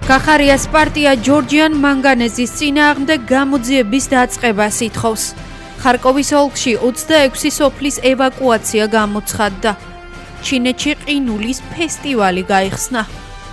კახარიას პარტია ჯორჯიან მანგანეზის წინააღმდეგ გამოძიების დაწყებას ითხოვს. ხარკოვის ოლქში 26 სოფლის ევაკუაცია გამოცხადდა. ჩინეთში ყინულის ფესტივალი გაიხსნა.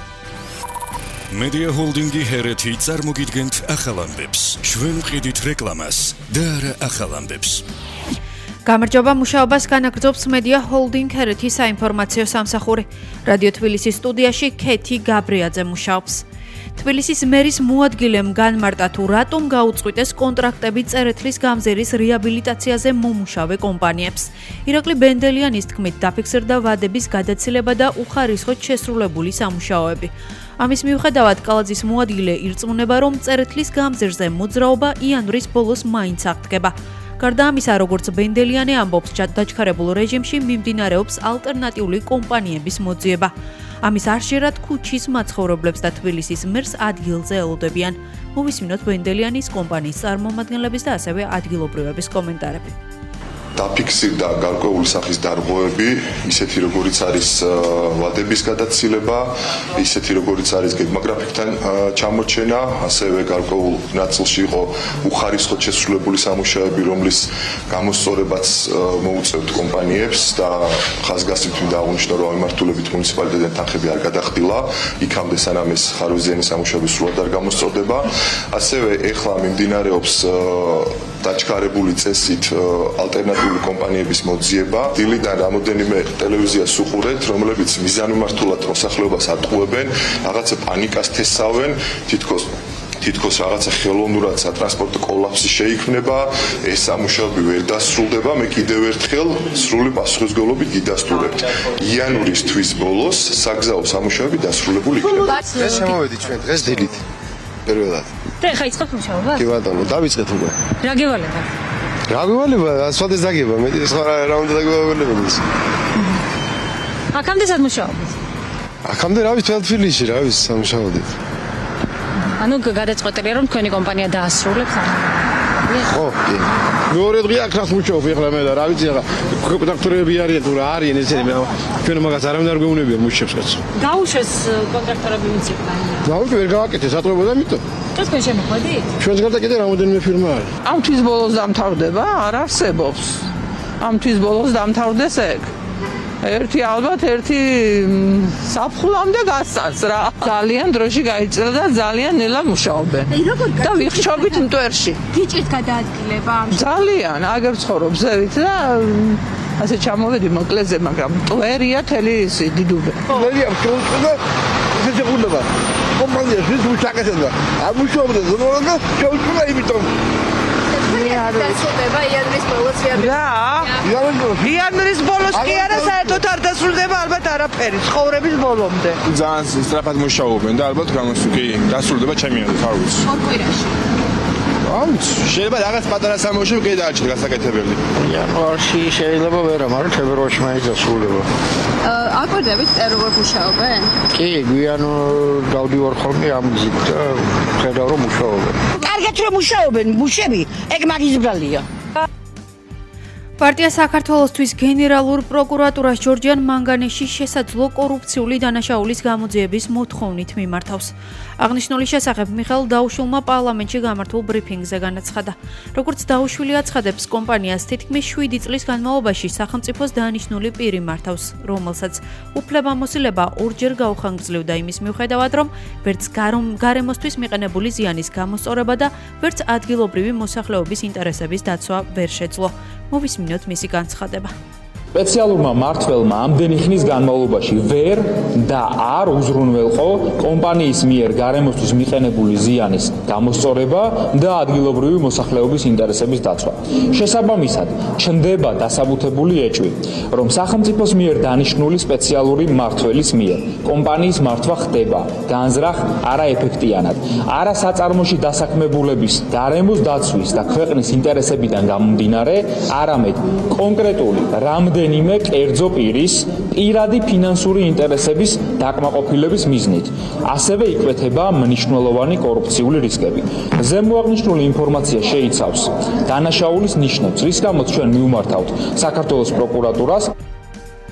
Media Holdingi ჰერეთი წარმოგიდგენთ ახალ ამბებს. ჩვენ ვყიდით რეკლამას და არა ახალ ამბებს. გამარჯობა, მუშაობას განაგრძობს Media Holding ჰერეთის საინფორმაციო სამსახური. რადიო თბილისის სტუდიაში ქეთი გაბრიაძე მუშაობს. თბილისის მერის მოადგილემ განმარტა თუ რატომ გაუწყვიტეს კონტრაქტები წერეთლის გამზირის რეაბილიტაციაზე მომუშავე კომპანიებს. ირაკლი ბენდელიანის თქმით დაფიქსირდა ვადების გადაცილება და უხარისხოდ შესრულებული სამუშაოები. ამის მიუხედავად კალაძის მოადგილე ირწმუნება, რომ წერეთლის გამზირზე მოძრაობა იანვრის ბოლოს მაინც აღდგება. გარდა ამისა, როგორც ბენდელიანე ამბობს, დაჩქარებულ რეჟიმში მიმდინარეობს ალტერნატიული კომპანიების მოძიება. ამის არშერად ქუჩის მაცხოვრებლებს და თბილისის მერს ადგილზე ელოდებიან. მოვისმინოთ ბენდელიანის კომპანიის წარმომადგენლების და ასევე ადგილობრივების კომენტარები. დაფიქსირდა გარკვეული სახის დარღვევები, ისეთი როგორიც არის ვადების გადაცილება, ისეთი როგორიც არის გეგმაგრაფიკთან ჩამორჩენა, ასევე გარკვეულ ნაწილში იყო უხარისხოდ შესრულებული სამუშაოები, რომლის გამოსწორებაც მოუწევთ კომპანიებს და ხაზგასმით მინდა აღვნიშნო, რომ მიმართულებით მუნიციპალიტეტთან თანხები არ გადახდილა, იქამდე სანამ ეს ხარვეზიანი სამუშაოები სრულად არ გამოსწორდება. ასევე ეხლა მიმდინარეობს დაჩქარებული წესით ალტერნატიული კომპანიების მოძიება. დილიდან რამოდენიმე ტელევიზიას უყურეთ, რომლებიც მიზანმიმართულად მოსახლეობას ატყუებენ, რაღაცა პანიკას თესავენ, თითქოს რაღაცა ხელოვნურად სატრანსპორტო კოლაფსი შეიქმნება, ეს სამუშაოები ვერ დასრულდება. მე კიდევ ერთხელ სრული პასუხისმგებლობით გიდასტურებთ. იანვრის თვის ბოლოს საგზაო სამუშაოები დასრულებული იქნება. ეს შემოვედი ჩვენ დღეს დილით. პირველად. და ხა იწყებთ მუშაობა? კი ბატონო, დავიწყეთ უკვე. რა გევალება? რა გევალება? ასფალტის დაგება, მეტი სხვა რა უნდა დაგევალება ის. აქამდე სად მუშაობთ? აქამდე რა ვიცი, თბილისში რა ვიცი, სამუშაოდით. ანუ გადაწყვეტილია რომ თქვენი კომპანია დაასრულებს ამ. ხო, კი. მეორე დღე აქაც მუშაობ ეხლა მე და რა ვიცი ახლა კონტრაქტორები არიან თუ რა არიან ესენი მე ჩვენ მაგას არავინ არ გვეუბნებია მუშებს კაცს. გაუშვეს კონტრაქტორები მიწებთან. დავუშვი ვერ გავაკეთე სატყუებოდა მითო. ეს თქვენ შემოხვედით? ჩვენს გარდა კიდე რამოდენიმე ფირმა არის. ამ თვის ბოლოს დამთავრდება, არ არსებობს. ამ თვის ბოლოს დამთავრდეს ეგ. ალბათ ერთი საფხულამდე გასცანს რა. ძალიან დროში გაიწელა და ძალიან ნელა მუშაობენ. და ვიხჩობით მტვერში. გიჭირთ გადაადგილება ამ. ძალიან აგერ ცხოვრობ ზევით და ასე ჩამოვედი მოკლეზე, მაგრამ მტვერია თელი ისი დიდუბე. მერია შეუწყდა ესე შეყურება. კომპანია შეუწყდა. ამუშავდა ზონორა და შეუწყდა იმიტომ. დასრულდება იანვრის ბოლოს იანვრის ბოლოს კი არა, საერთოდ არ დასრულდება ალბათ არაფერი, ცხოვრების ბოლომდე. ძალიან სწრაფად მუშაობენ და ალბათ კი დასრულდება ჩემი აზრით, არ ვიცი. ორ კვირაში. შეიძლება რაღაც პატარა სამუშაო კი დაარჩეთ გასაკეთებელი. იანვარში შეიძლება ვერა, მაგრამ თებერვალში მაინც დასრულდება. აკვირდებით როგორ მუშაობენ? კი, გვიან გავდივარ ხოლმე ამ გზით და ხედავ რომ მუშაობენ. კარგად რომ მუშაობენ, მუშები, ეგ მაგის ბრალია. პარტია საქართველოსთვის გენერალურ პროკურატურას ჯორჯიან მანგანეში შესაძლო კორუფციული დანაშაულის გამოძიების მოთხოვნით მიმართავს. აღნიშნული შესახებ მიხეილ დაუშვილმა პარლამენტში გამართულ ბრიფინგზე განაცხადა. როგორც დაუშვილი აცხადებს, კომპანიას თითქმის 7 წლის განმავლობაში სახელმწიფოს დანიშნული პირი მართავს, რომელსაც უფლებამოსილება ორჯერ გაუხანგრძლივდა იმის მიუხედავად, რომ ვერც გარემოსთვის მიყენებული ზიანის გამოსწორება და ვერც ადგილობრივი მოსახლეობის ინტერესების დაცვა ვერ შეძლო. მოვისმინოთ მისი განცხადება. სპეციალურმა მმართველმა ამდენი ხნის განმავლობაში ვერ და არ უზრუნველყო კომპანიის მიერ გარემოსთვის მიყენებული ზიანის გამოსწორება და ადგილობრივი მოსახლეობის ინტერესების დაცვა. შესაბამისად, ჩნდება დასაბუთებული ეჭვი, რომ სახელმწიფოს მიერ დანიშნული სპეციალური მმართველის მიერ კომპანიის მართვა ხდება განზრახ არაეფექტიანად, არასაწარმოში დასაქმებულების გარემოს დაცვის და ქვეყნის ინტერესებიდან გამომდინარე, არამედ კონკრეტული რამდენიმე კერძო პირის პირადი ფინანსური ინტერესების დაკმაყოფილების მიზნით. ასევე იკვეთება მნიშვნელოვანი კორუფციული რისკები. ზემოაღნიშნული ინფორმაცია შეიცავს დანაშაულის ნიშნებს, რის გამოც ჩვენ მივმართავთ საქართველოს პროკურატურას.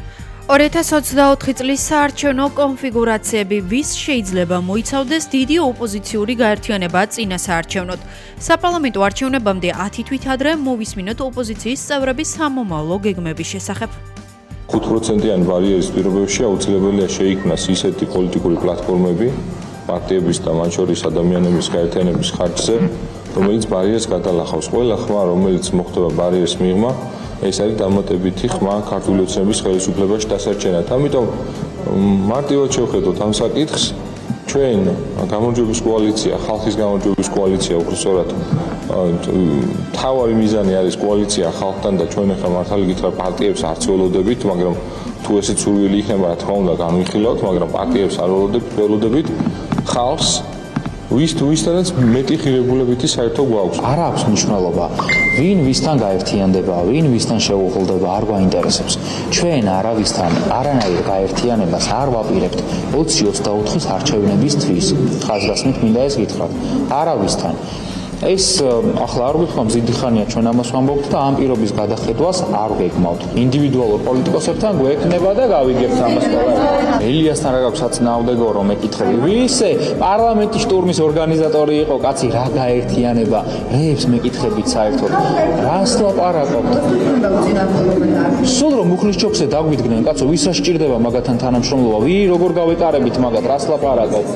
2024 წლის საარჩევნო კონფიგურაციები ვის შეიძლება მოიცავდეს დიდი ოპოზიციური გაერთიანება წინა საარჩევნოდ. საპარლამენტო არჩევნებამდე 10 თვით ადრე მოვისმინოთ ოპოზიციის წევრების სამომავლო გეგმების შესახებ. 5%-იანი ბარიერის პირობებში აუცილებელია შეიქმნას ისეთი პოლიტიკური პლატფორმები, პარტიების და მათ შორის ადამიანების გაერთიანების ხარჯზე, რომელიც ბარიერს გადალახავს. ყველა ხმა, რომელიც მოხდება ბარიერის მიღმა, ეს არის დამატებითი ხმა ქართული ოცნების ხელისუფლებაში დასარჩენად. ამიტომ მარტივად შევხედოთ ამ საკითხს. ჩვენ გამარჯვების კოალიცია, ხალხის გამარჯვების კოალიცია, უფრო სწორად, თავარი მიზანი არის კოალიცია ხალხთან და ჩვენ ახლა მართალი გითხრათ პარტიებს არც ველოდებით, მაგრამ თუ ესეც სურვილი იქნება, რა თქმა უნდა, განვიხილავთ, მაგრამ პარტიებს არ ველოდებით, ხალხს ვისთანაც მეტი ღირებულებითი საერთო გვაქვს. არ აქვს მნიშვნელობა, ვინ ვისთან გაერთიანდება, ვინ ვისთან შეუღლდება, არ გვაინტერესებს. ჩვენ არავისთან არანაირ გაერთიანებას არ ვაპირებთ 2024-ის არჩევნებისთვის. ხაზგასმით მინდა ეს გითხრათ. არავისთან. ეს ახლა არ ვიხმამ ზიდიხანია ჩვენ ამას ვამბობთ და ამ პირობის გადახედვას არ ვგეგმავთ. ინდივიდუალურ პოლიტიკოსებთან გვექნება და გავიგებთ ამას ყველა. ელიასთან რა გაქვს საწინააღმდეგო რომ ეკითხები, ვისე პარლამენტის შტურმის ორგანიზატორი იყო, კაცი რა გაერთიანება, რეებს მეკითხებით საერთოდ. რას ლაპარაკობთ? სულ რომ მუხლის ჩოქზე დაგვიდგნენ, კაცო, ვისაც სჭირდება მაგათთან თანამშრომლობა, როგორ გავეკარებით მაგათ, რას ლაპარაკობთ?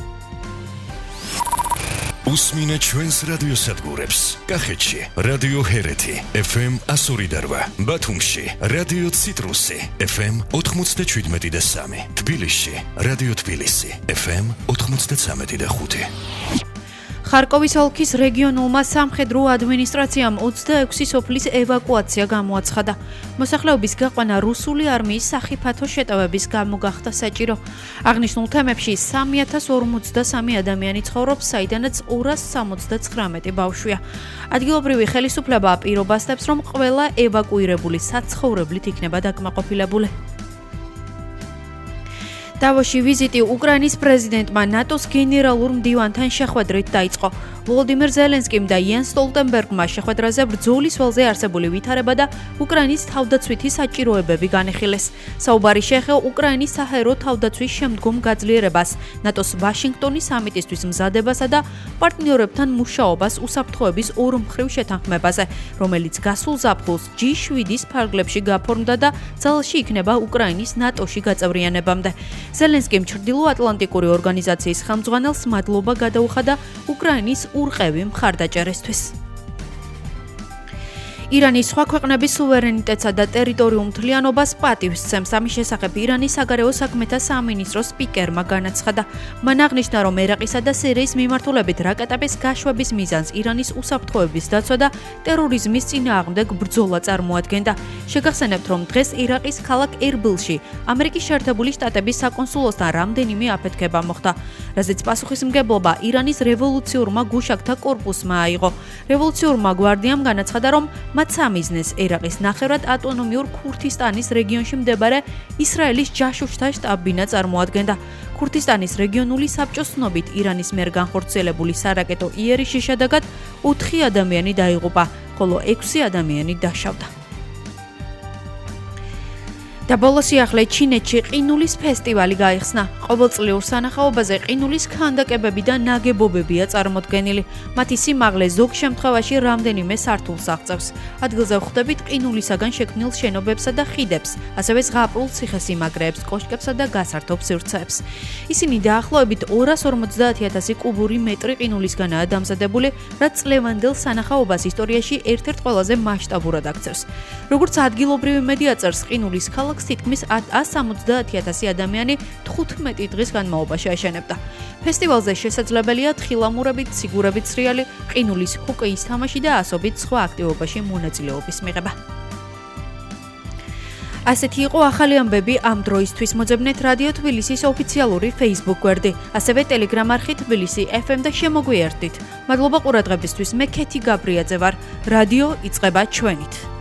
უსმინე ჩვენს რადიოსადგურებს. კახეთში რადიო ჰერეთი FM 102.8, ბათუმში რადიო ციტრუსი FM 97.3, თბილისში რადიო თბილისი FM 93.5. ხარკოვის ოლქის რეგიონულმა სამხედრო ადმინისტრაციამ 26 სოფლის ევაკუაცია გამოაცხადა. მოსახლეობის გაყვანა რუსული არმიის სახიფათო შეტევების გამო გახდა საჭირო. აღნიშნულ თემებში 3053 ადამიანი ცხოვრობს, საიდანაც 279 ბავშვია. ადგილობრივი ხელისუფლება პირობას დებს, რომ ყველა ევაკუირებული საცხოვრებლით იქნება დაკმაყოფილებული. დავოში ვიზიტი უკრაინის პრეზიდენტმა ნატოს გენერალურ მდივანთან შეხვედრით დაიწყო. ვოლოდიმირ ზელენსკიმ და იენ სტოლტენბერგმა შეხვედრაზე ბრძოლის ველზე არსებული ვითარება და უკრაინის თავდაცვითი საჭიროებები განეხილეს. საუბარი შეეხო უკრაინის საჰაერო თავდაცვის შემდგომ გაძლიერებას, ნატოს ვაშინგტონის სამიტისთვის მზადებასა და პარტნიორებთან მუშაობას უსაფრთხოების ორმხრივ შეთანხმებაზე, რომელიც გასულ ზაფხულს G7-ის ფარგლებში გაფორმდა და ძალში იქნება უკრაინის ნატოში გაწევრიანებამდე. ზელენსკიმ ჩრდილოატლანტიკური ორგანიზაციის ხელმძღვანელს მადლობა გადაუხადა უკრაინის ურყევი მხარდაჭერისთვის. ირანის სხვა ქვეყნების სუვერენიტეტსა და ტერიტორიულ მთლიანობას პატივს სცემს. ამის შესახებ ირანის საგარეო საქმეთა სამინისტროს სპიკერმა განაცხადა. მან აღნიშნა, რომ ერაყისა და სირიის მიმართულებით რაკეტების გაშვების მიზანს ირანის უსაფრთხოების დაცვა და ტერორიზმის წინააღმდეგ ბრძოლა წარმოადგენდა. შეგახსენებთ, რომ დღეს ირაყის ქალაქ ერბილში ამერიკის შეერთებული შტატების საკონსულოსთან რამდენიმე აფეთქება მოხდა, რაზეც პასუხისმგებლობა ირანის რევოლუციურმა გუშაგთა კორპუსმა აიღო. რევოლუციურმა გვარდიამ განაცხადა, რომ მათ სამიზნეს ერაყის ნახევრად ავტონომიურ ქურთისტანის რეგიონში მდებარე ისრაელის ჯაშუშთა შტაბ-ბინა წარმოადგენდა. ქურთისტანის რეგიონული საბჭოს ცნობით ირანის მიერ განხორციელებული სარაკეტო იერიშის შედეგად 4 ადამიანი დაიღუპა, ხოლო 6 ადამიანი დაშავდა. და ბოლოს სიახლე ჩინეთში ყინულის ფესტივალი გაიხსნა. ყოველწლიურ სანახაობაზე ყინულის ქანდაკებები და ნაგებობებია წარმოდგენილი. მათი სიმაღლე ზოგ შემთხვევაში რამდენიმე სართულს აღწევს. ადგილზე ვხვდებით ყინულისაგან შექმნილ შენობებსა და ხიდებს, ასევე ზღაპრულ ციხესიმაგრეებს, კოშკებსა და გასართობ სივრცეებს. ისინი დაახლოებით 250,000 კუბური მეტრი ყინულისგანაა დამზადებული, რაც წლევანდელ სანახაობას ისტორიაში ერთ-ერთ ყველაზე მასშტაბურად აქცევს. როგორც ადგილობრივი მედია წერს, ყინულის ქალაქს თითქმის 170,000 ადამიანი 15 დღის განმავლობაში აშენებდა. ფესტივალზე შესაძლებელია თხილამურებით, სიგურებით სრიალი, ყინულის ჰოკეის თამაში და ასობით სხვა აქტივობაში მონაწილეობის მიღება. ასეთი იყო ახალი ამბები ამ დროისთვის. მოძებნეთ რადიო თბილისის ოფიციალური Facebook გვერდი, ასევე Telegram არხი თბილისი FM და შემოგვიერთდით. მადლობა ყურადღებისთვის. მე ქეთი გაბრიაძე ვარ. რადიო იწყება ჩვენით.